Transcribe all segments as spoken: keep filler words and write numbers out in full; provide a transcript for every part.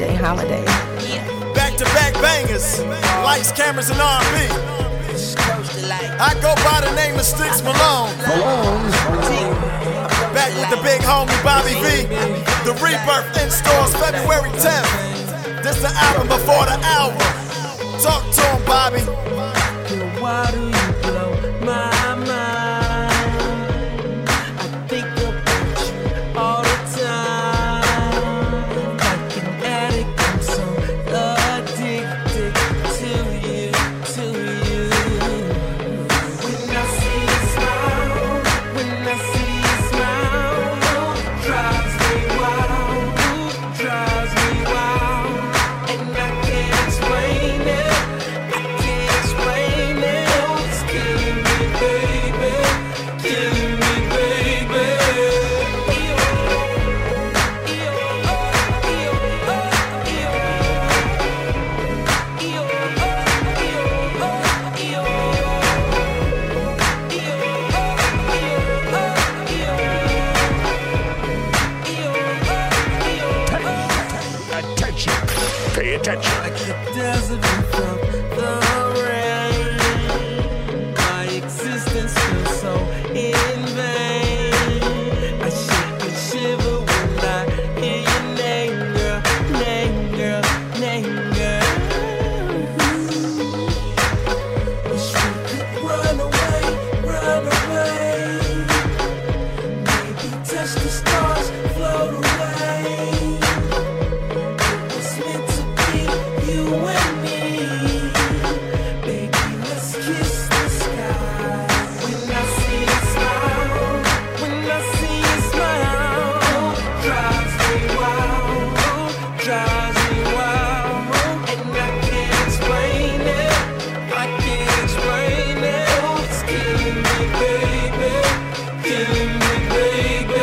J Holiday. Back to back bangers, lights, cameras, and R and B. I go by the name of Sticks Malone. Back with the big homie Bobby V. The Rebirth in stores February tenth. This the album before the album. Talk to him, Bobby. Why do you blow my mind? I think about you all the time. Like an addict, I'm so addicted to you, to you. When I see you smile, when I see you smile, drives me wild, drives me wild, and I can't explain it. I can't explain it. It's killing me, baby, killing me, baby. Attention. Pay attention. Like the desert without the rain, my existence feels so in vain. I shake and shiver when I hear your name, girl, name, girl, name, girl. Wish we could run away, run away. Maybe touch the stars, float away. It's meant to be you and me. Baby, let's kiss the sky. When I see you smile, when I see you smile, drives me wild, drives me wild, and I can't explain it. I can't explain it. It's killing me, baby, killing me, baby.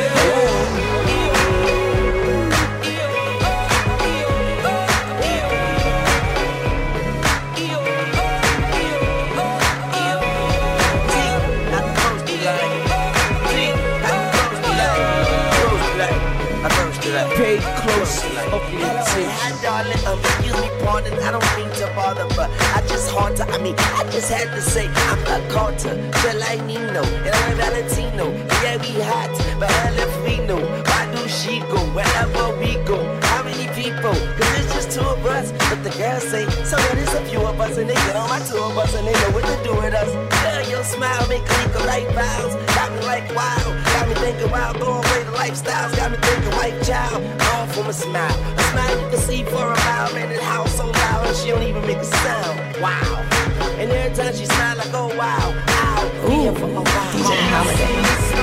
Pay close attention. Hi, darling, um, excuse me, pardon, I don't mean to bother, but I just hard to, I mean, I just had to say, I'm not caught to, just like Nino, and I'm Valentino, yeah, we hot, but hell if we know, why do she go, wherever we go, how many people, cause it's just two of us, but the girls say, so that is a few of us, and they get on my tour bus, and they know what to do with us, girl, your smile make me the right vows, got me like wow, got me thinking wild, going away the lifestyles, got me thinking white child, all from a smile, a smile you can see for a mile, man, that house so loud, and she don't even make a sound, wow, and every time she smile, I go wow, ow, we here for a while. D J Holiday.